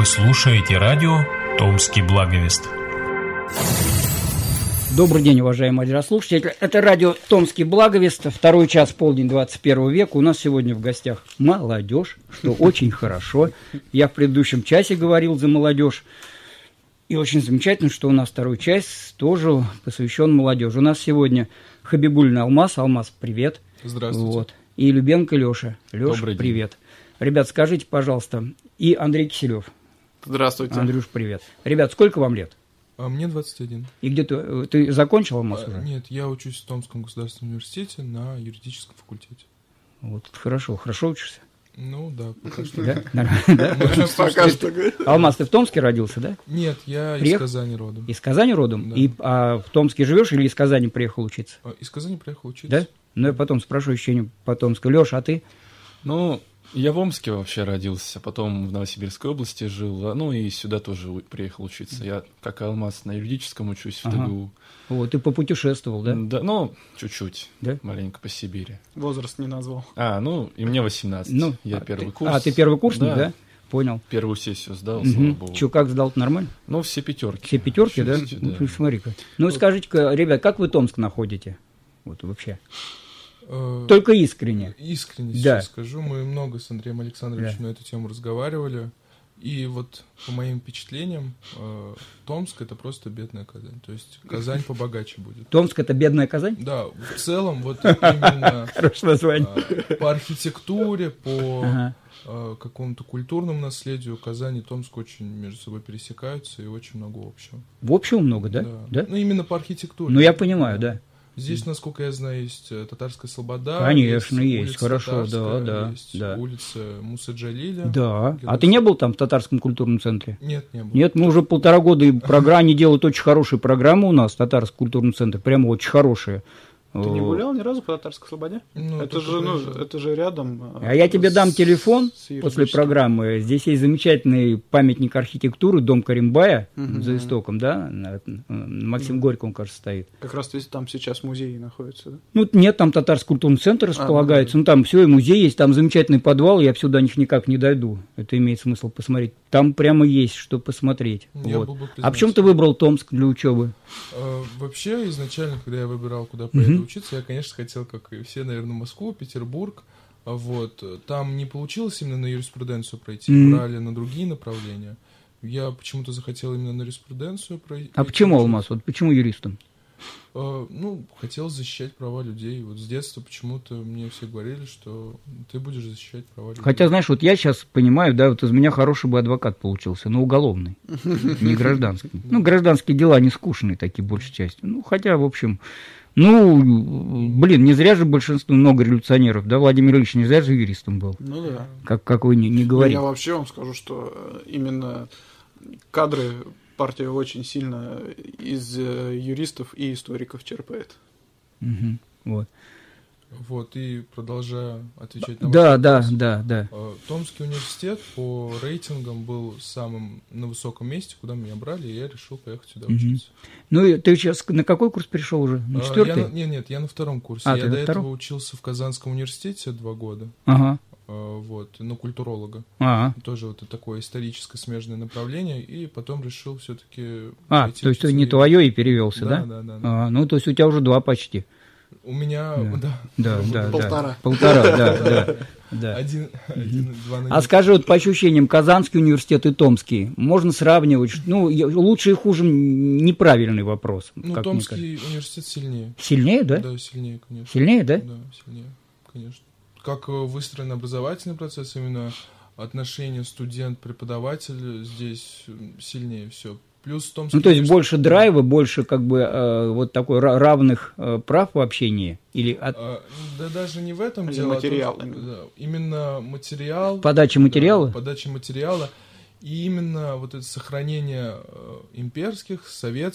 Вы слушаете радио «Томский благовест». Добрый день, уважаемые радиослушатели. Это радио «Томский благовест», второй час, полдень 21 века. У нас сегодня в гостях молодежь, что очень хорошо. Я в предыдущем часе говорил за молодежь. И очень замечательно, что у нас второй час тоже посвящен молодежи. У нас сегодня Хабибуллин Алмаз. Алмаз, привет. Здравствуйте. Вот. И Любенко Леша. Леша, добрый привет. день. Ребят, скажите, пожалуйста, и Андрей Киселев. Здравствуйте. Андрюш, привет. Ребят, сколько вам лет? Мне 21. И где ты закончил Алмаз уже? Нет, я учусь в Томском государственном университете на юридическом факультете. Вот, хорошо учишься? Ну да, пока что. Да? Нормально. Пока что. Алмаз, ты в Томске родился, да? Нет, я из Казани родом. Из Казани родом? Да. И в Томске живешь или из Казани приехал учиться? Из Казани приехал учиться. Да? Ну, я потом спрошу ощущение по Томску. Леша, а ты? Ну, я в Омске вообще родился, потом в Новосибирской области жил, ну и сюда тоже приехал учиться. Я, как и Алмаз, на юридическом учусь в ТГУ. Вот, ты попутешествовал, да? Да, ну, чуть-чуть, да? Маленько по Сибири. Возраст не назвал. Ну, и мне 18, я первый курс. ты первый курсник, да? Понял. Первую сессию сдал, слава богу. Че, как сдал-то, нормально? Ну, все пятерки. Все пятерки, да? Ну, смотри-ка. Ну, скажите-ка, ребят, как вы Томск находите? Вот вообще. Только искренне. Искренне да. Сейчас скажу. Мы много с Андреем Александровичем на эту тему разговаривали. И вот по моим впечатлениям, Томск — это просто бедная Казань. То есть Казань побогаче будет. Томск — это бедная Казань? Да, в целом вот именно по архитектуре, по какому-то культурному наследию Казань и Томск очень между собой пересекаются и очень много общего. В общем много, да? Да? Ну, именно по архитектуре. Ну, я понимаю, да. Здесь, насколько я знаю, есть Татарская Слобода. Конечно, есть, хорошо, да. Есть улица Мусы Джалиля. Да. А ты не был там в Татарском культурном центре? Нет, не был. Нет, мы уже 1,5 года они делают очень хорошие программы у нас в Татарском культурном центре, прямо очень хорошие. Ты не гулял ни разу по Татарской Слободе? Это же рядом. А я тебе дам телефон после программы. Здесь есть замечательный памятник архитектуры, дом Каримбая за истоком, да? Максим Горький, он, кажется, стоит. Как раз там сейчас музей находится, да? Ну, нет, там Татарский культурный центр располагается. Ну, там все, и музей есть, там замечательный подвал, я всё до них никак не дойду. Это имеет смысл посмотреть. Там прямо есть что посмотреть. Вот. А почему ты выбрал Томск для учебы? Вообще, изначально, когда я выбирал, куда поеду учиться, я, конечно, хотел, как и все, наверное, Москву, Петербург. Вот. Там не получилось именно на юриспруденцию пройти, брали на другие направления. Я почему-то захотел именно на юриспруденцию пройти. А почему, Алмаз? Вот почему юристом? Хотел защищать права людей. Вот с детства почему-то мне все говорили, что ты будешь защищать права людей. Хотя, знаешь, вот я сейчас понимаю, да, вот из меня хороший бы адвокат получился, но уголовный, не гражданский. Ну, гражданские дела не скучные такие, большей частью. Ну, хотя, в общем, не зря же много революционеров, да, Владимир Ильич не зря же юристом был. Ну да. Как вы не говорите. Я вообще вам скажу, что именно кадры партия очень сильно из юристов и историков черпает. Вот, и продолжая отвечать на ваш вопрос. Да. Томский университет по рейтингам был самым на высоком месте, куда меня брали, и я решил поехать сюда учиться. Ну, и ты сейчас на какой курс перешел уже? На 4-й? Нет, я на 2-м курсе. Я до этого учился в Казанском университете 2 года. Вот, на культуролога. Тоже вот такое историческое смежное направление, и потом решил все-таки... то есть не твое и перевелся, да? Да. Ну, то есть у тебя уже 2 почти. У меня, да. Полтора, да. 1,2 А скажи, вот по ощущениям, Казанский университет и Томский, можно сравнивать, лучше и хуже, неправильный вопрос. Томский университет сильнее. Сильнее, да? Да, сильнее, конечно. Сильнее, да? Да, сильнее, конечно. Как выстроен образовательный процесс, именно отношение студент-преподаватель здесь сильнее все. Плюс Томский то есть больше драйва, больше вот такой равных прав в общении? Или Да даже не в этом дело. Материал. Именно материал. Подача материала? Подача материала. И именно вот это сохранение имперских, советских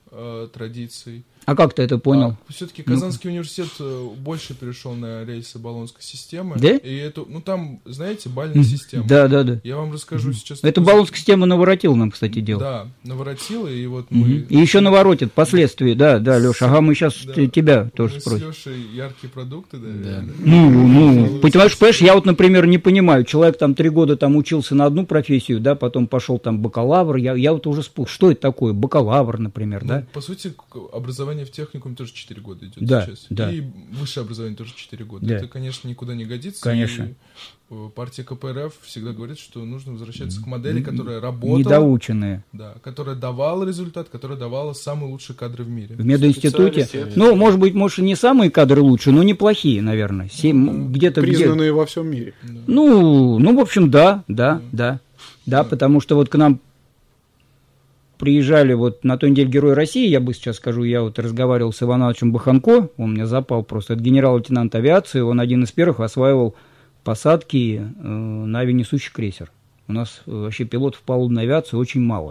традиций. А как ты это понял? Все-таки Казанский университет больше перешел на рельсы Болонской системы. Да? И это, там, знаете, бальная система. Да. Я вам расскажу сейчас. Это Болонская система наворотила нам, кстати, дело. Да, наворотила, и вот мы... И еще наворотит впоследствии, да, Леша. Ага, мы сейчас тебя тоже спросим. Мы с Лешей яркие продукты, да. Понимаешь, я вот, например, не понимаю, человек там 3 года там учился на одну профессию, да, потом пошел там бакалавр, я вот уже спутал, что это такое, бакалавр, например, да? По сути, образование в техникуме тоже 4 года идет сейчас. Да. И высшее образование тоже 4 года. Да. Это, конечно, никуда не годится. Конечно. И партия КПРФ всегда говорит, что нужно возвращаться к модели, которая работала. Недоученные. Да, которая давала результат, которая давала самые лучшие кадры в мире. В мединституте. Ну, может быть, не самые кадры лучшие, но неплохие, наверное. Где-то признанные во всем мире. Да. Ну, в общем, да, потому что вот к нам приезжали вот на той неделе Герой России, я бы сейчас скажу, я вот разговаривал с Иваном Ивановичем Баханко, он мне запал просто, это генерал-лейтенант авиации, он один из первых осваивал посадки на авианесущий крейсер. У нас вообще пилотов палубной авиации очень мало.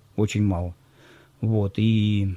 Вот, и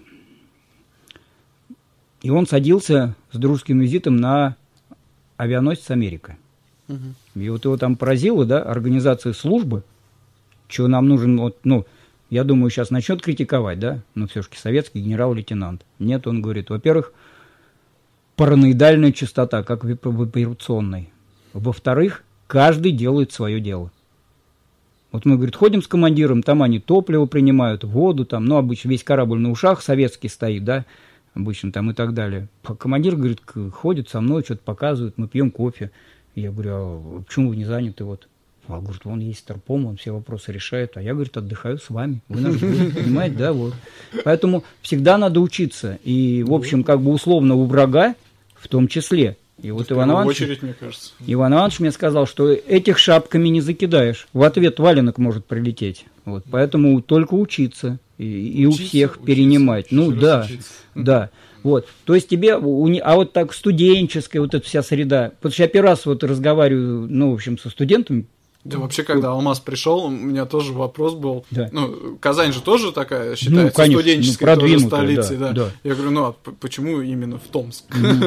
он садился с дружеским визитом на авианосец «Америка». И вот его там поразило, да, организация службы, что нам нужен, вот, я думаю, сейчас начнет критиковать, да, но все-таки советский генерал-лейтенант. Нет, он говорит, во-первых, параноидальная частота, как в операционной. Во-вторых, каждый делает свое дело. Вот мы, говорит, ходим с командиром, там они топливо принимают, воду, там, обычно весь корабль на ушах советский стоит, да, обычно там и так далее. Командир, говорит, ходит со мной, что-то показывает, мы пьем кофе. Я говорю, а почему вы не заняты, вот? А говорит, он есть старпом, он все вопросы решает, а я, говорит, отдыхаю с вами. Вы нас будете понимать, да, вот. Поэтому всегда надо учиться. И, в общем, как бы условно у врага в том числе. И вот Иван Иванович, мне кажется. Иван Иванович мне сказал, что этих шапками не закидаешь. В ответ валенок может прилететь. Вот. Поэтому только учиться. И учиться, у всех перенимать. Да. Вот. То есть тебе, а вот так студенческая вот эта вся среда. Потому что я первый раз вот разговариваю, в общем, со студентами. Да, вообще, когда Алмаз пришел, у меня тоже вопрос был. Да. Казань же тоже такая считается, конечно, студенческой тоже столицей. Да. Я говорю, а почему именно в Томск?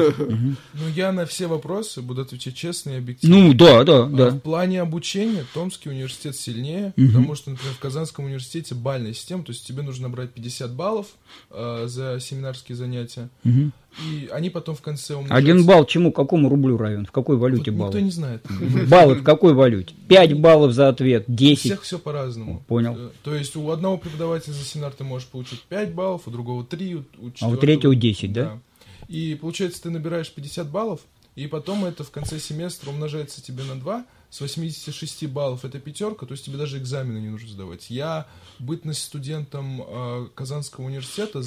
Я на все вопросы буду отвечать честно и объективно. Да. В плане обучения Томский университет сильнее, потому что, например, в Казанском университете бальная система, то есть тебе нужно набрать 50 баллов за семинарские занятия. И они потом в конце умножаются. 1 балл чему? Какому рублю равен? В какой валюте баллы? Никто не знает. Баллы в какой валюте? 5 баллов за ответ, 10. У всех все по-разному. Понял. То есть у одного преподавателя за семинар ты можешь получить 5 баллов, у другого 3, у четвертого... А у третьего 10, да? И получается, ты набираешь 50 баллов, и потом это в конце семестра умножается тебе на 2, с 86 баллов это 5, то есть тебе даже экзамены не нужно сдавать. Я, бытность студентом Казанского университета...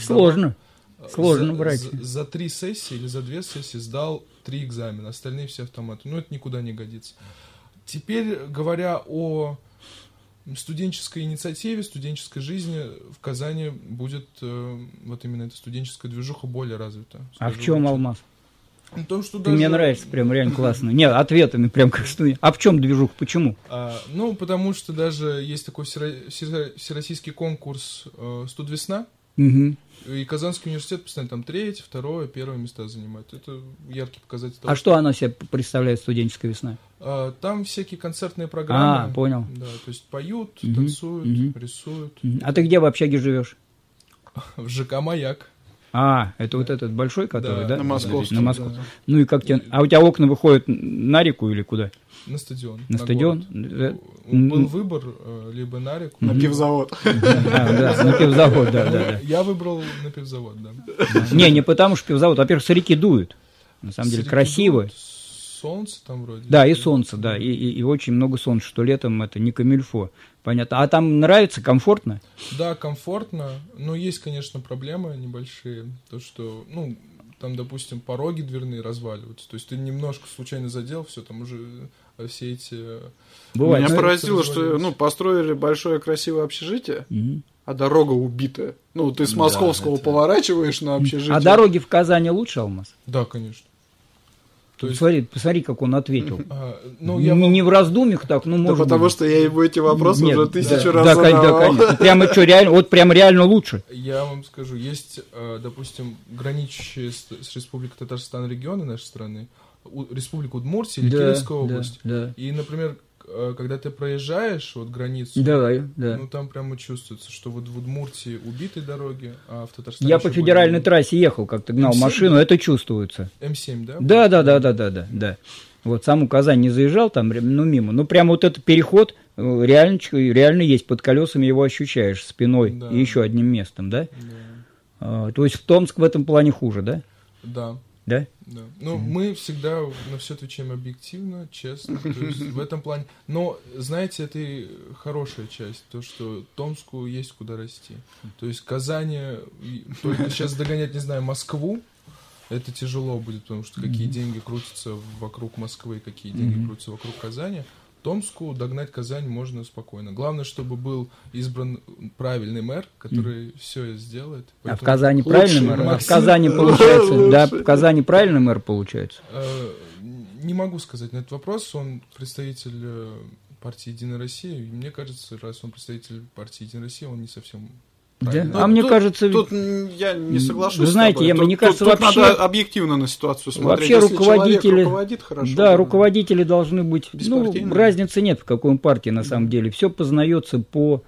Сложно брать. За 3 сессии или за 2 сессии сдал 3 экзамена, остальные все автоматы. Это никуда не годится. Теперь, говоря о студенческой инициативе, студенческой жизни, в Казани будет вот именно эта студенческая движуха более развита. А в чем, Алмаз? В том, что Ты мне нравится, прям реально классно. Нет, ответами прям как студент. А в чем движуха, почему? Потому что даже есть такой всероссийский конкурс «Студвесна». И Казанский университет постоянно там 3-е, 2-е, 1-е места занимает. Это яркий показатель того. А что она себе представляет, студенческая весна? Там всякие концертные программы. Понял. Да, то есть поют, танцуют, рисуют. А ты где в общаге живешь? В ЖК «Маяк». Это вот этот большой, который, да? На Московском. На Московском. Ну и как тебе... А у тебя окна выходят на реку или куда? На стадион. На стадион? Был выбор либо на реку. На пивзавод. Да, на пивзавод, да. Я выбрал на пивзавод, да. Не потому что пивзавод, во-первых, с реки дует. На самом деле красиво. Солнце там вроде. Да, и солнце, да, и очень много солнца, что летом это не камильфо. Понятно. А там нравится, комфортно? Да, комфортно, но есть, конечно, проблемы небольшие. То, что, там, допустим, пороги дверные разваливаются. То есть ты немножко случайно задел, все, там уже все эти... Бывает. Меня поразило, что построили большое красивое общежитие, а дорога убитая. Ты с Московского поворачиваешь на общежитие. А дороги в Казани лучше, Алмаз? Да, конечно. То есть... Посмотри, как он ответил. Не в раздумьях так, ну, может быть. Потому что я ему эти вопросы уже тысячу раз задавал. Да, конечно. Прямо что, реально, вот прям реально лучше. Я вам скажу, есть, допустим, граничащие с Республикой Татарстан регионы нашей страны, Республика Удмуртия или Кирилловская область. Да. И, например, когда ты проезжаешь вот границу, ну там прямо чувствуется, что вот в Удмуртии убиты дороги, а в Татарстане... Я по федеральной трассе ехал, как-то гнал машину, это чувствуется. М7, да? Да. Вот сам у Казани не заезжал там, ну мимо, ну прямо вот этот переход реально есть, под колесами его ощущаешь спиной и еще одним местом, да? То есть в Томск в этом плане хуже, да? Да. Да? Да. Ну, мы всегда на все отвечаем объективно, честно, то есть в этом плане. Но, знаете, это и хорошая часть, то, что Томску есть куда расти. То есть Казани, только сейчас догонять, не знаю, Москву, это тяжело будет, потому что какие деньги крутятся вокруг Москвы, какие деньги крутятся вокруг Казани. Томску догнать Казань можно спокойно. Главное, чтобы был избран правильный мэр, который все сделает. А в Казани правильный мэр? А в Казани получается, да, в Казани правильный мэр получается? Не могу сказать на этот вопрос. Он представитель партии «Единая Россия». И мне кажется, раз он представитель партии «Единая Россия», он не совсем... Да? А мне кажется... Тут я не соглашусь. Вы знаете, мне кажется, тут вообще... надо объективно на ситуацию смотреть. Вообще руководители... руководит хорошо. Да, руководители должны быть... Ну, разницы нет, в какой партии на самом деле. Все познается по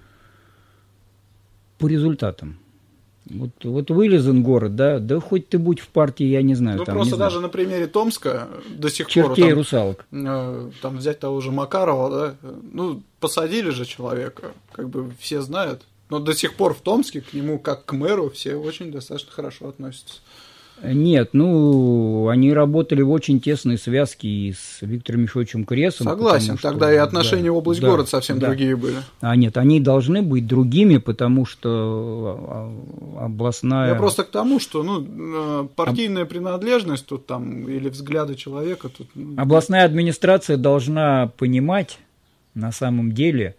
результатам. Вот вылезан город, да хоть ты будь в партии, я не знаю. Ну, там, просто не знаю. даже на примере Томска до сих Чертей пор... и русалок. Там взять того же Макарова, да, ну, посадили же человека, как бы все знают. Но до сих пор в Томске к нему, как к мэру, все очень достаточно хорошо относятся. Нет, они работали в очень тесной связке и с Виктором Михайловичем Кресом. Согласен, тогда и отношения в область-город совсем другие были. А нет, они должны быть другими, потому что областная... Я просто к тому, что партийная принадлежность тут там или взгляды человека... Тут, областная администрация должна понимать на самом деле...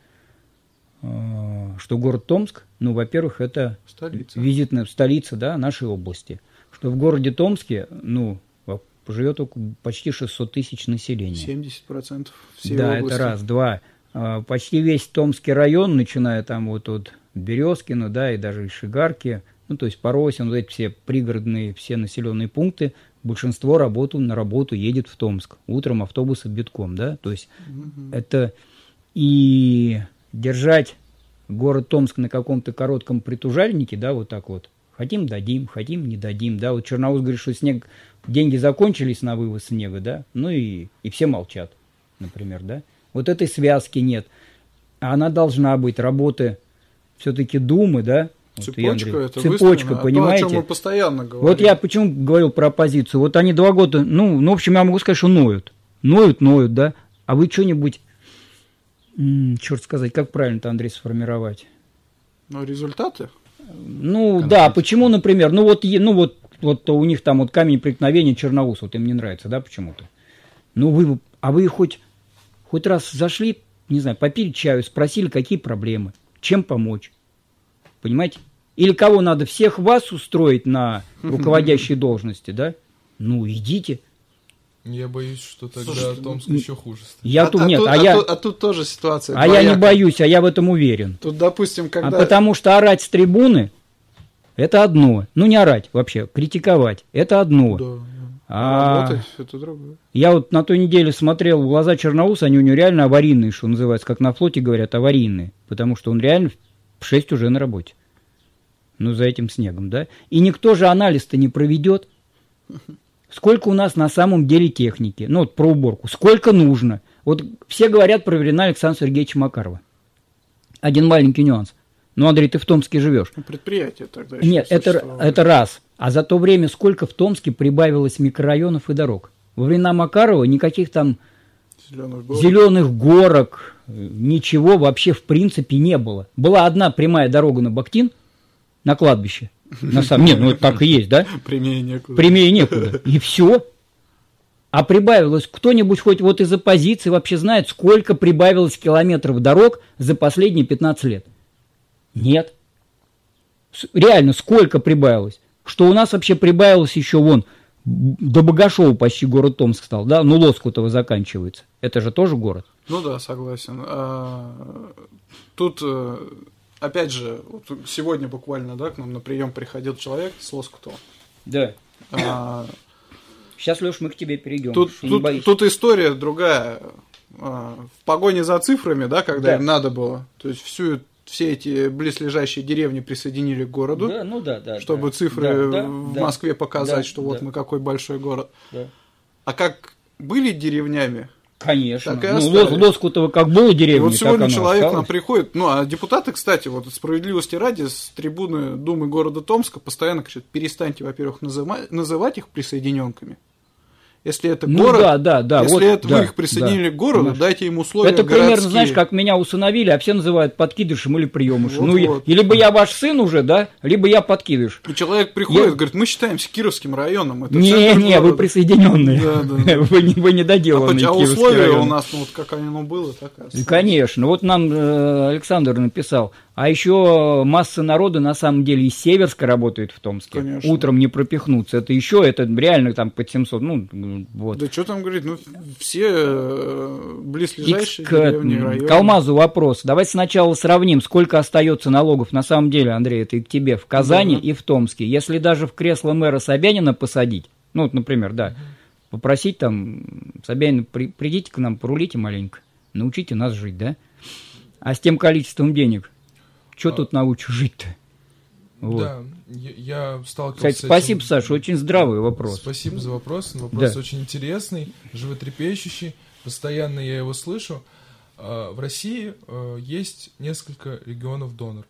что город Томск, во-первых, это визитная столица, да, нашей области. Что в городе Томске, живет почти 600 тысяч населения. 70% всей да, области. Это раз. Два. Почти весь Томский район, начиная там вот от Березкина, да, и даже из Шигарки, то есть Поросин, вот эти все пригородные, все населенные пункты, большинство на работу едет в Томск. Утром автобусы битком, да, то есть это и... держать город Томск на каком-то коротком притужальнике, да, вот так вот. Хотим – дадим, хотим – не дадим, да. Вот Черноус говорит, что деньги закончились на вывоз снега, да, и все молчат, например, да. Вот этой связки нет. А она должна быть, работы все-таки Думы, да. Цепочка, это цепочка, понимаете? То, о чем мы постоянно говорим. Вот я почему говорил про оппозицию. Вот они 2 года, в общем, я могу сказать, что ноют, да. А вы что-нибудь... черт сказать, как правильно-то, Андрей, сформировать? Результаты? Да, почему, например, вот у них там вот камень преткновения Черноус, вот им не нравится, да, почему-то. Вы хоть раз зашли, не знаю, попили чаю, спросили, какие проблемы, чем помочь, понимаете? Или кого надо, всех вас устроить на руководящие должности, да? Идите. Я боюсь, что тогда Томск еще хуже станет. Тут тоже ситуация. Я не боюсь, я в этом уверен. Тут, допустим, когда... потому что орать с трибуны – это одно. Не орать вообще, критиковать – это одно. Да. Работать – это другое. Я вот на той неделе смотрел в глаза Черноуса, они у него реально аварийные, что называется, как на флоте говорят, аварийные. Потому что он реально в 6 уже на работе. За этим снегом, да? И никто же анализ-то не проведет. Сколько у нас на самом деле техники? Про уборку. Сколько нужно? Вот все говорят про времена Александра Сергеевича Макарова. Один маленький нюанс. Андрей, ты в Томске живешь. Предприятие тогда еще нет, это раз. А за то время сколько в Томске прибавилось микрорайонов и дорог? Во времена Макарова никаких там зеленых горок, ничего вообще в принципе не было. Была одна прямая дорога на Бактин, на кладбище. Нет, это так и есть, да? Прямее некуда. Прямее некуда. И все. А прибавилось, кто-нибудь хоть вот из оппозиции вообще знает, сколько прибавилось километров дорог за последние 15 лет? Нет. Реально, сколько прибавилось? Что у нас вообще прибавилось еще До Богашова почти город Томск стал, да? Ну, Лоскутово заканчивается. Это же тоже город. Ну да, согласен. Тут, опять же, вот сегодня буквально, да, к нам на прием приходил человек с Лоскутова. Да. Сейчас, Леш, мы к тебе перейдем. Тут история другая. В погоне за цифрами, да, когда им надо было, то есть все эти близлежащие деревни присоединили к городу, чтобы цифры в Москве показать, что вот мы какой большой город. Да. А как были деревнями? Конечно. Так и остались. Лоскутово как было деревня, вот сегодня так человек осталось. нам приходит, а депутаты, кстати, вот справедливости ради, с трибуны Думы города Томска постоянно кричат: перестаньте, во-первых, называть их присоединенками. Если это город, если вы их присоединили к городу, дайте им условия это городские. примерно, знаешь, как меня усыновили, а все называют подкидышем или приемышем. Вот. И либо я ваш сын уже, да, либо я подкидыш. И человек приходит, говорит: мы считаемся Кировским районом. Это не, вы присоединенные. Да. Вы недоделанные. А условия у нас, вот как оно было, так и осталось. Конечно. Вот нам Александр написал. А еще масса народа на самом деле из Северска работает в Томске. Конечно. Утром не пропихнуться. Это реально там под 700. Вот. Да что там говорить, все близлежащие деревни, районы. К Алмазу вопрос. Давайте сначала сравним, сколько остается налогов. На самом деле, Андрей, это и к тебе, в Казани и в Томске. Если даже в кресло мэра Собянина посадить, например, попросить там, Собянина, придите к нам, порулите маленько, научите нас жить, да? А с тем количеством денег, что тут научишь жить-то? Вот. Да, я сталкивался Кстати, с этим. спасибо, Саша, очень здравый вопрос. Спасибо за вопрос. Вопрос очень интересный, животрепещущий. Постоянно я его слышу. В России есть несколько регионов доноров.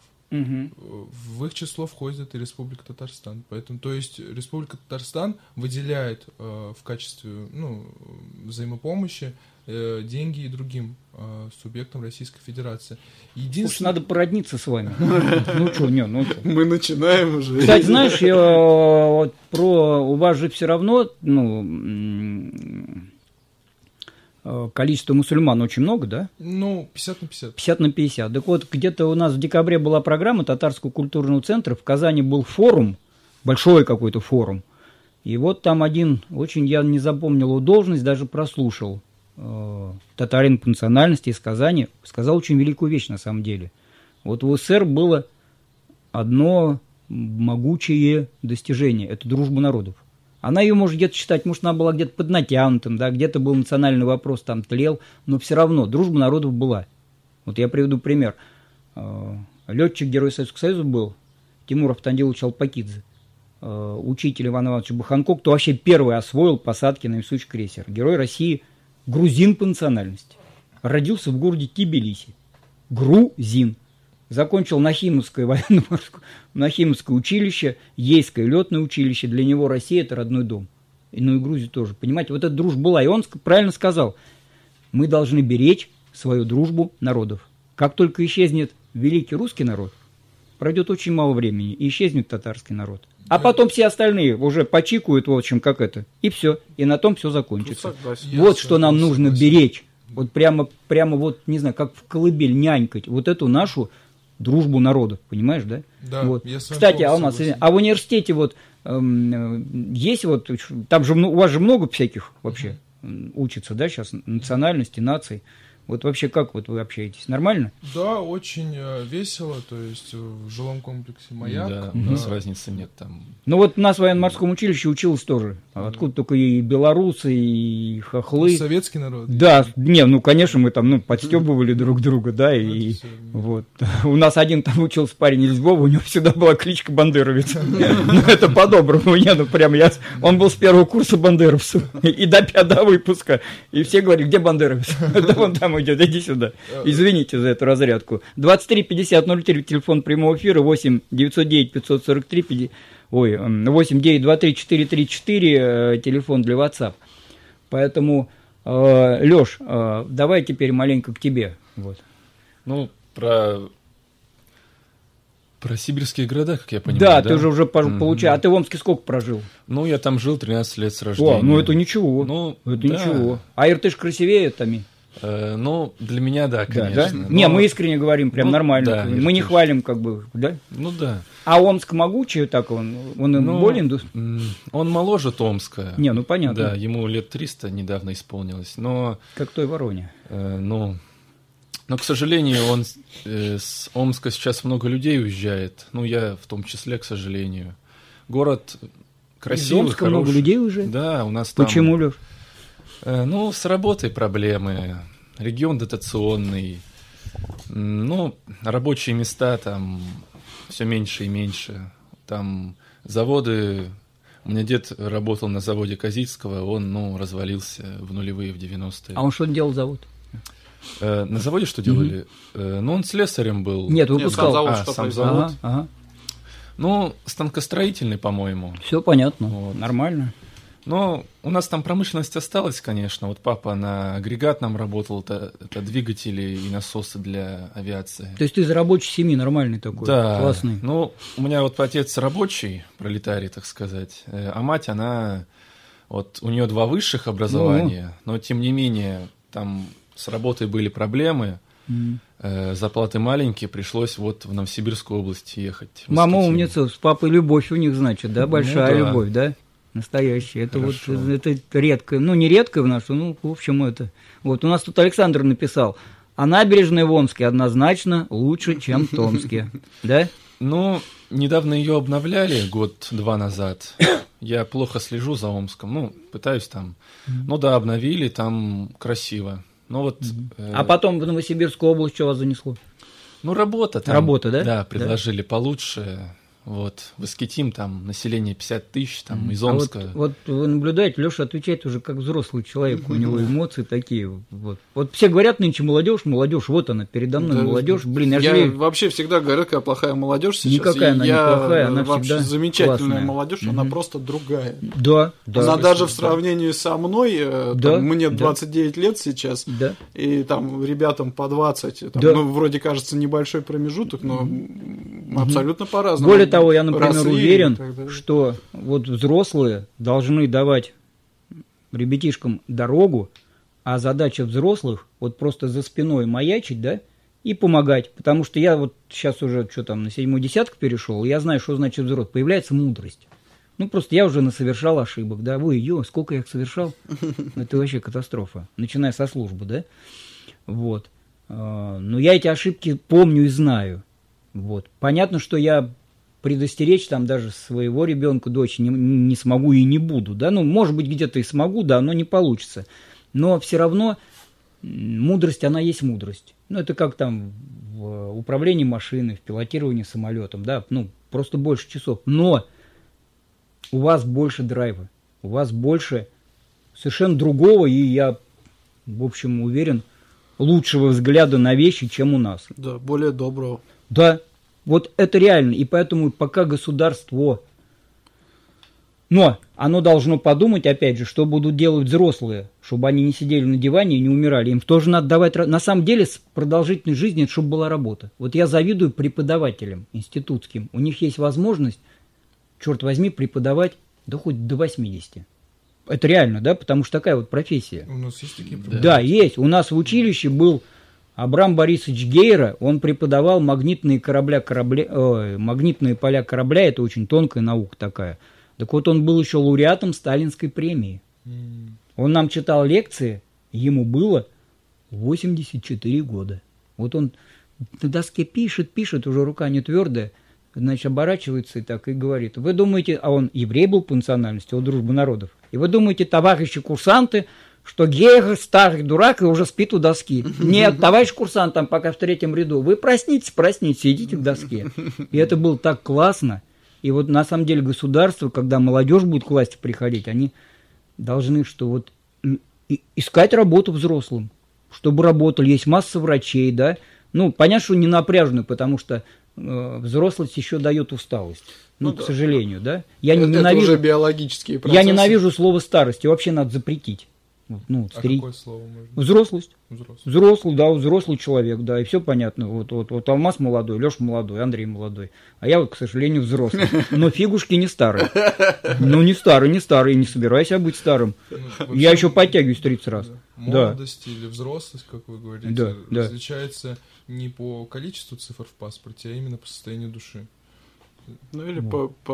В их число входит и Республика Татарстан. Поэтому, то есть Республика Татарстан выделяет в качестве взаимопомощи деньги и другим субъектам Российской Федерации. Уж надо породниться с вами. Мы начинаем уже. Кстати, знаешь, у вас же все равно количество мусульман очень много, да? 50 на 50. 50 на 50. Так вот, где-то у нас в декабре была программа Татарского культурного центра, в Казани был форум, большой какой-то форум, и вот там один, я не запомнил его должность, даже прослушал, татарин по национальности из Казани, сказал очень великую вещь на самом деле. Вот в СССР было одно могучее достижение – это дружба народов. Она ее может где-то считать, может, она была где-то поднатянутым, да, где-то был национальный вопрос, там тлел, но все равно дружба народов была. Вот я приведу пример. Летчик, герой Советского Союза был Тимур Автандилович Алпакидзе, учитель Ивана Ивановича Баханко, кто вообще первый освоил посадки на Исуч крейсер. Герой России, грузин по национальности. Родился в городе Тбилиси. Грузин. Закончил Нахимовское военно-морское училище, Ейское летное училище. Для него Россия – это родной дом. И Грузия тоже. Понимаете, вот эта дружба была. И он правильно сказал, мы должны беречь свою дружбу народов. Как только исчезнет великий русский народ, пройдет очень мало времени, и исчезнет татарский народ. А потом все остальные уже почикают, в общем, как это. И все. И на том все закончится. Вот что нам нужно беречь. Вот прямо вот, не знаю, как в колыбель нянькать. Вот эту нашу дружбу народов, понимаешь, да? Да, вот. я с вами Кстати, Алмаз, а в университете есть там же у вас же много всяких вообще учатся, да, сейчас национальностей, наций. Вот вообще как вот вы общаетесь? Нормально? Да, очень весело, то есть в жилом комплексе «Маяк». Да, у нас разницы нет там. Ну вот у нас в военно-морском училище училось тоже. Откуда только и белорусы, и хохлы. И советский народ. Да, конечно, мы там подстебывали друг друга, да, и вот. У нас один там учился парень из Львова, у него всегда была кличка Бандеровец. Ну это по-доброму, он был с первого курса бандеровцем и до 5 выпуска. И все говорили, где Бандеровец? Да вон там идет, иди сюда. Извините за эту разрядку. 23 50 03, телефон прямого эфира, 8 909 543 8 923 434, телефон для WhatsApp. Поэтому, Лёш, давай теперь маленько к тебе. Вот. Ну, про сибирские города, как я понимаю. Да, ты же уже получил. А ты в Омске сколько прожил? Ну, я там жил 13 лет с рождения. Ну это ничего. Ну, это ничего. А Иртыш красивее Томи? Ну, для меня, да, конечно. Да? Но... Не, мы искренне говорим, прям нормально. Да, мы не хвалим, как бы, да? Ну, да. А Омск могучий, так он более... Он моложе Томска. Не, ну понятно. Да, ему лет 300 недавно исполнилось, но... Как той вороне. Но, к сожалению, с Омска сейчас много людей уезжает. Ну, я в том числе, к сожалению. Город красивый, из Омска хороший. Много людей уезжает? Да, у нас там... Почему, Лёш? Ну, с работой проблемы. Регион дотационный. Ну, рабочие места там все меньше и меньше. Там заводы... У меня дед работал на заводе Козицкого, он, развалился в нулевые, в 90-е. А он что делал, завод? На заводе что делали? Ну, он слесарем был. Нет, выпускал. Сам завод. Ага. Ну, станкостроительный, по-моему. Все понятно, вот. Нормально. Но у нас там промышленность осталась, конечно. Вот папа на агрегатном работал, это двигатели и насосы для авиации. То есть ты из рабочей семьи нормальный такой, да, классный. Ну, у меня вот отец рабочий, пролетарий, так сказать, а мать, у нее 2 высших образования, но тем не менее там с работой были проблемы. Зарплаты маленькие, пришлось в Новосибирскую область ехать. Мама умница, с папой любовь у них, значит, да? Большая любовь, да? Настоящая. Это это редко, не редко в нашу, в общем, это. Вот у нас тут Александр написал, а набережная в Омске однозначно лучше, чем в Томске, да? Ну, недавно ее обновляли 1-2 назад. Я плохо слежу за Омском, пытаюсь там. Ну да, обновили, там красиво. А потом в Новосибирскую область что вас занесло? Ну, работа там. Работа, да? Да, предложили получше. В Искитим там население 50 тысяч, там из Омска. Вот вы наблюдаете, Леша отвечает уже как взрослый человек, у него эмоции такие. Вот все говорят нынче молодежь, вот она передо мной, молодежь. Блин, я жалею. Вообще всегда говорю, какая плохая молодежь сейчас. Никакая она не плохая, она всегда замечательная классная. Молодежь, она просто другая. Да. Она даже в сравнении со мной, мне 29 лет сейчас, да. И там ребятам по 20, вроде кажется небольшой промежуток, но абсолютно по-разному. Более того, я, например, уверен, что вот взрослые должны давать ребятишкам дорогу, а задача взрослых вот просто за спиной маячить, да, и помогать. Потому что я вот сейчас уже на 7-ю десятку перешел, и я знаю, что значит взрослый. Появляется мудрость. Просто я уже насовершал ошибок, да. Сколько я их совершал? Это вообще катастрофа. Начиная со службы, да. Вот. Но я эти ошибки помню и знаю. Вот. Понятно, что я предостеречь там даже своего ребенка, дочь не смогу и не буду, да, может быть, где-то и смогу, да, но не получится. Но все равно мудрость, она есть мудрость. Это как там в управлении машиной, в пилотировании самолетом, да, просто больше часов. Но у вас больше драйва, у вас больше совершенно другого, и я, в общем, уверен, лучшего взгляда на вещи, чем у нас. Да, более доброго. Да. Вот это реально, и поэтому пока государство, но оно должно подумать, опять же, что будут делать взрослые, чтобы они не сидели на диване и не умирали. Им тоже надо давать, на самом деле, с продолжительной жизни, это чтобы была работа. Вот я завидую преподавателям институтским, у них есть возможность, черт возьми, преподавать, да хоть до 80. Это реально, да, потому что такая вот профессия. У нас есть такие проблемы? Да, есть. У нас в училище был Абрам Борисович Гейра, он преподавал магнитные поля корабля, это очень тонкая наука такая. Так вот, он был еще лауреатом Сталинской премии. Он нам читал лекции, ему было 84 года. Вот он на доске пишет, уже рука не твердая, значит, оборачивается и говорит. Вы думаете, а он еврей был по национальности, от дружбы народов, и вы думаете, товарищи курсанты, что Гейер старый дурак и уже спит у доски. Нет, товарищ курсант там пока в 3-м ряду. Вы проснитесь, идите к доске. И это было так классно. И вот на самом деле государство, когда молодежь будет к власти приходить, они должны искать работу взрослым, чтобы работали. Есть масса врачей, да. Понятно, что не напряженную, потому что взрослость еще дает усталость. К сожалению, да. Это уже биологические процессы. Я ненавижу слово старость, и вообще надо запретить. Ну, какое слово можно? Взрослость. Взрослый человек, да, и все понятно. Вот Алмаз молодой, Леша молодой, Андрей молодой. А я вот, к сожалению, взрослый. Но фигушки не старые. Ну, не старый, и не собираюсь я быть старым. Я еще подтягиваюсь 30 раз. Молодость или взрослость, как вы говорите, различается не по количеству цифр в паспорте, а именно по состоянию души. Ну или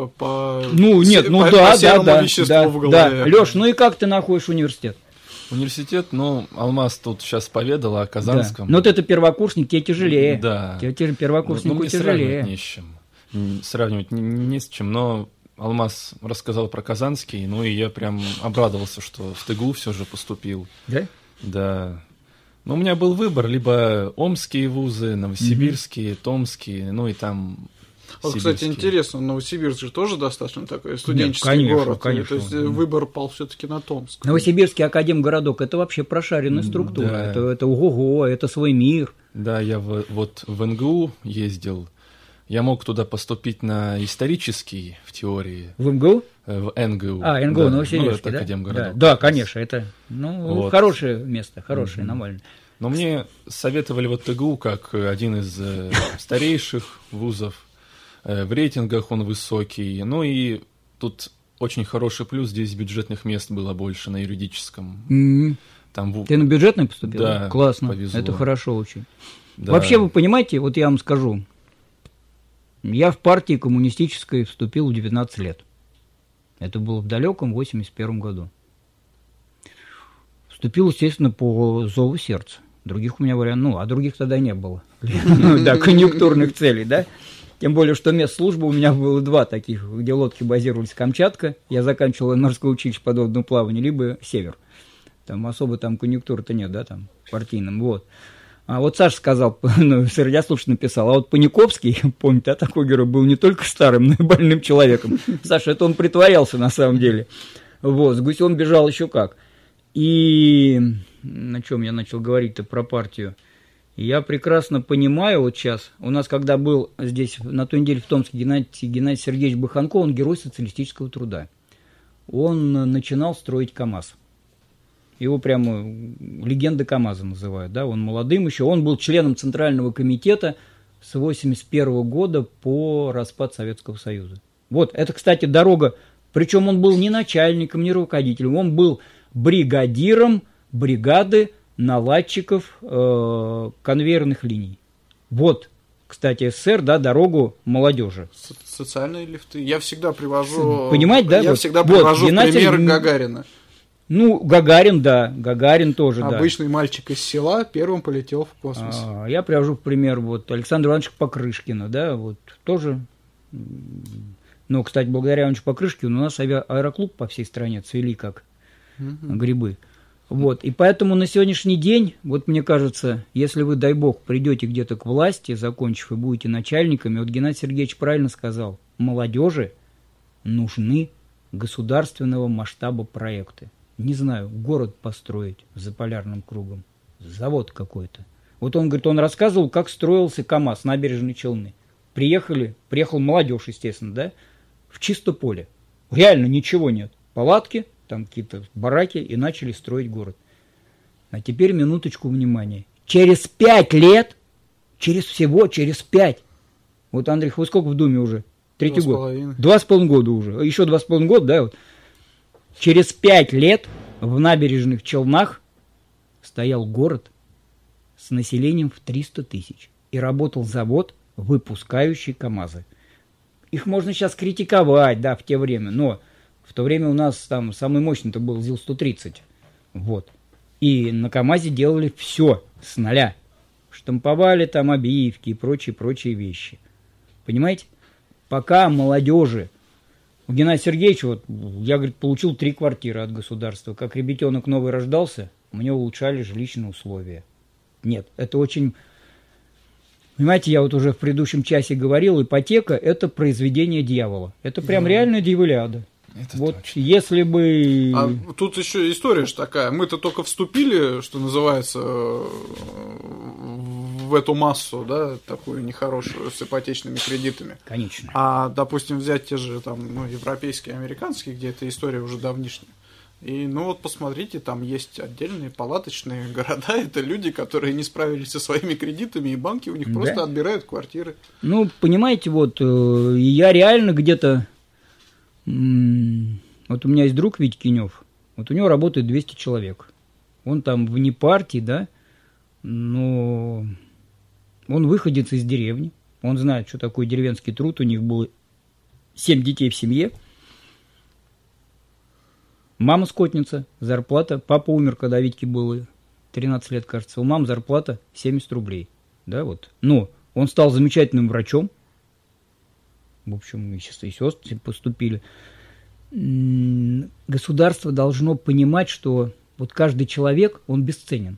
серому веществу в голове. Леш, ну и как ты находишь университет? Университет, Алмаз тут сейчас поведал о Казанском. Ну, вот это первокурсник, тебе тяжелее. Да. Тебе первокурснику тяжелее. Сравнивать не с чем. Сравнивать не с чем, но Алмаз рассказал про Казанский, ну и я прям обрадовался, что в ТГУ все же поступил. Да? Да. Ну, у меня был выбор, либо омские вузы, новосибирские, томские, ну и там... Вот, кстати, интересно, Новосибирск же тоже достаточно такой студенческий город. Конечно. То есть выбор пал все-таки на Томск. Новосибирский академгородок — это вообще прошаренная структура. Да. Это ого-го, это свой мир. Да, я вот в НГУ ездил. Я мог туда поступить на исторический в теории. В МГУ? В НГУ. НГУ, Новосибирский, это академгородок. Да, конечно, это хорошее место, хорошее, нормально. Но мне советовали вот ТГУ как один из старейших вузов. В рейтингах он высокий. Ну и тут очень хороший плюс, здесь бюджетных мест было больше на юридическом. Там... Ты на бюджетный поступил? Да, классно. Повезло. Это хорошо очень. Да. Вообще, вы понимаете, вот я вам скажу, я в партии коммунистической вступил в 19 лет. Это было в далеком 81 году. Вступил, естественно, по зову сердца. Других у меня вариантов, а других тогда не было. Да, конъюнктурных целей, да? Тем более, что мест службы у меня было 2 таких, где лодки базировались: Камчатка, я заканчивал морское училище подводного плавания, либо Север. Там особо конъюнктуры-то нет, да, там, партийным, вот. А вот Саша сказал, радиослушатель написал, а вот Паниковский, помните, такой герой, был не только старым, но и больным человеком. Саша, это он притворялся на самом деле. Вот, с Гусевым бежал еще как. И на чем я начал говорить-то про партию? Я прекрасно понимаю, вот сейчас, у нас когда был здесь на той неделе в Томске Геннадий Сергеевич Баханко, он герой социалистического труда. Он начинал строить КАМАЗ. Его прямо легенда КАМАЗа называют, да, он молодым еще, он был членом Центрального комитета с 1981 года по распад Советского Союза. Вот, это, кстати, дорога, причем он был не начальником, не руководителем, он был бригадиром бригады наладчиков конвейерных линий. Вот, кстати, СССР, да, дорогу молодежи. Социальные лифты. Я всегда привожу... Понимаете, да? Я всегда привожу пример Гагарина. Ну, Гагарин, да, Гагарин тоже, да. Обычный мальчик из села первым полетел в космос. Я привожу в пример вот Александра Ивановича Покрышкина, да, вот тоже. Ну, кстати, благодаря Ивановичу Покрышкину у нас аэроклуб по всей стране цвели как грибы. Вот, и поэтому на сегодняшний день, вот мне кажется, если вы, дай бог, придете где-то к власти, закончив, и будете начальниками, вот Геннадий Сергеевич правильно сказал, молодежи нужны государственного масштаба проекты. Не знаю, город построить за полярным кругом, завод какой-то. Вот он говорит, он рассказывал, как строился КАМАЗ, набережные Челны. Приехал молодежь, естественно, да, в чисто поле. Реально ничего нет. Палатки, там какие-то бараки, и начали строить город. А теперь минуточку внимания. Через 5 лет, через 5. Вот, Андрей, вы сколько в Думе уже? 3-й год. 2,5 года уже. Еще 2,5 года, да, вот. Через 5 лет в набережных Челнах стоял город с населением в 300 тысяч. И работал завод, выпускающий КАМАЗы. Их можно сейчас критиковать, да, в те время, но в то время у нас там самый мощный-то был ЗИЛ-130. Вот. И на КАМАЗе делали все с нуля. Штамповали там обивки и прочие вещи. Понимаете? Пока молодежи... Геннадий Сергеевич, вот, я, говорит, получил 3 квартиры от государства. Как ребятенок новый рождался, мне улучшали жилищные условия. Нет, это очень... Понимаете, я вот уже в предыдущем часе говорил, ипотека – это произведение дьявола. Это прям реальная дьяволяда. Это вот точно. Если бы... А тут еще история же такая. Мы-то только вступили, что называется, в эту массу, да, такую нехорошую, с ипотечными кредитами. Конечно. А, допустим, взять те же там, европейские, американские, где эта история уже давнишняя. И, ну вот посмотрите, там есть отдельные палаточные города, это люди, которые не справились со своими кредитами, и банки у них просто отбирают квартиры. Ну, понимаете, вот, я реально где-то... Вот у меня есть друг Витя Кинев, вот у него работает 200 человек. Он там вне партии, да, но он выходец из деревни, он знает, что такое деревенский труд, у них было 7 детей в семье. Мама скотница, зарплата. Папа умер, когда Витьке было 13 лет, кажется. У мамы зарплата 70 рублей. Да, вот. Но он стал замечательным врачом. В общем, и сестры поступили. Государство должно понимать, что вот каждый человек, он бесценен.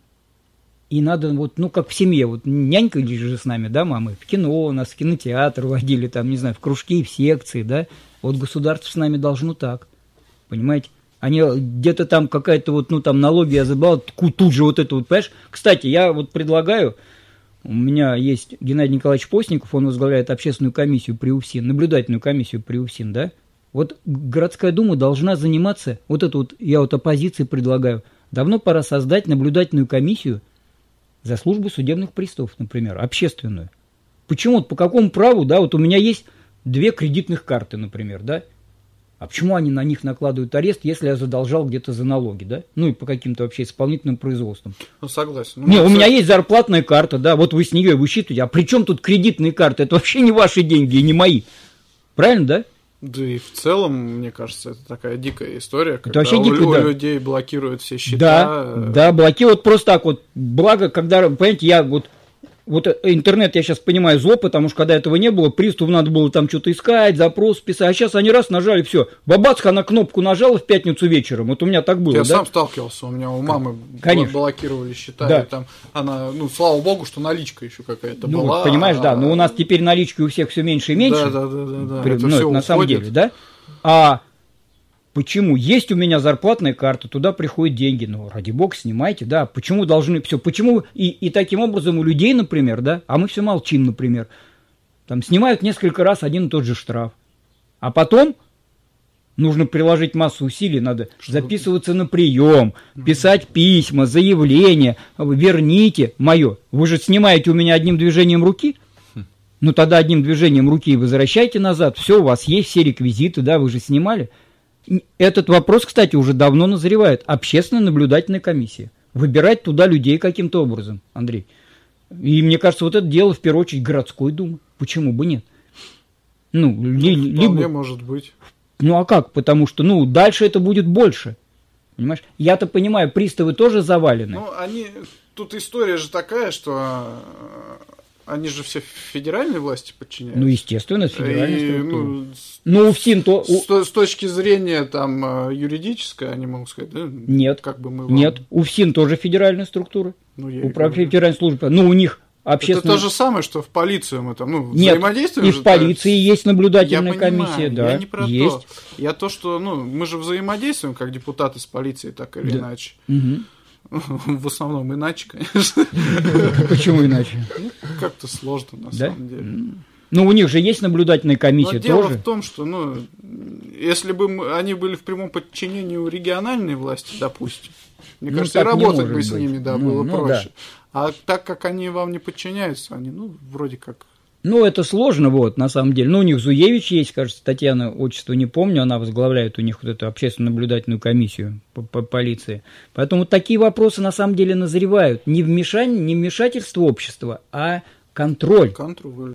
И надо, вот, ну, как в семье, вот нянька же с нами, да, мамы, в кино нас, в кинотеатр водили, там, не знаю, в кружки, в секции, да. Вот государство с нами должно так, понимаете? Они где-то там какая-то вот, ну, там налоги я забыл, тут же вот это вот, понимаешь? Кстати, я вот предлагаю, у меня есть Геннадий Николаевич Постников, он возглавляет общественную комиссию при УФСИН, наблюдательную комиссию при УФСИН, да? Вот городская дума должна заниматься, вот это вот, я вот оппозиции предлагаю, давно пора создать наблюдательную комиссию за службу судебных приставов, например, общественную. Почему, по какому праву, да, вот у меня есть 2 кредитных карты, например, да? А почему они на них накладывают арест, если я задолжал где-то за налоги, да? Ну и по каким-то вообще исполнительным производствам. Ну, согласен. Не, у меня есть зарплатная карта, да, вот вы с нее высчитываете. А при чем тут кредитные карты? Это вообще не ваши деньги и не мои. Правильно, да? Да и в целом, мне кажется, это такая дикая история, когда у людей блокируют все счета. Да, блокируют просто так вот. Благо, когда, понимаете, я вот интернет, я сейчас понимаю, зло, потому что когда этого не было, приставу надо было там что-то искать, запрос писать, а сейчас они раз нажали, все, бабацка, она кнопку нажала в пятницу вечером, вот у меня так было, я сам сталкивался, у меня у мамы блокировали счета, да. И там она, ну, слава богу, что наличка еще какая-то была. Понимаешь, да, но у нас теперь налички у всех все меньше и меньше, да. Это все на самом деле, да, а почему? Есть у меня зарплатная карта, туда приходят деньги. Ну, ради бога, снимайте, да. Почему должны все? Почему? И таким образом у людей, например, да, а мы все молчим, например, там снимают несколько раз один и тот же штраф. А потом нужно приложить массу усилий, надо записываться на прием, писать письма, заявления, верните мое. Вы же снимаете у меня одним движением руки. Ну, тогда одним движением руки возвращайте назад. Все, у вас есть все реквизиты, да, вы же снимали. Этот вопрос, кстати, уже давно назревает. Общественная наблюдательная комиссия. Выбирать туда людей каким-то образом, Андрей. И мне кажется, вот это дело в первую очередь городской думы. Почему бы нет? Ну, вполне может быть. Ну, а как? Потому что, ну, дальше это будет больше. Понимаешь? Я-то понимаю, приставы тоже завалены. Ну, тут история же такая, что они же все федеральной власти подчиняются. Ну, естественно, федеральной структуры. Ну, УФСИН то... С точки зрения там юридической, они могут сказать, да? Нет, как бы мы нет. УФСИН тоже федеральная структура. Ну, Управление федеральной службы. Ну, у них общественная... Это то же самое, что в полицию мы там, ну, нет, взаимодействуем. И в полиции есть наблюдательная комиссия, да. Я не про есть. то. Я то, что, ну, мы же взаимодействуем, как депутаты с полицией, так или иначе. Угу. В основном иначе, конечно. Почему иначе? Ну, как-то сложно, на самом деле. Ну, у них же есть наблюдательная комиссия тоже. Дело в том, что, ну, если бы они были в прямом подчинении у региональной власти, допустим, мне кажется, и работать бы с ними, да, было проще. А так как они вам не подчиняются, они, ну, вроде как... Ну, это сложно, вот, на самом деле. Ну, у них Зуевич есть, кажется, Татьяна, отчество не помню, она возглавляет у них вот эту общественную наблюдательную комиссию по полиции. Поэтому вот такие вопросы, на самом деле, назревают. Не вмешательство общества, а контроль.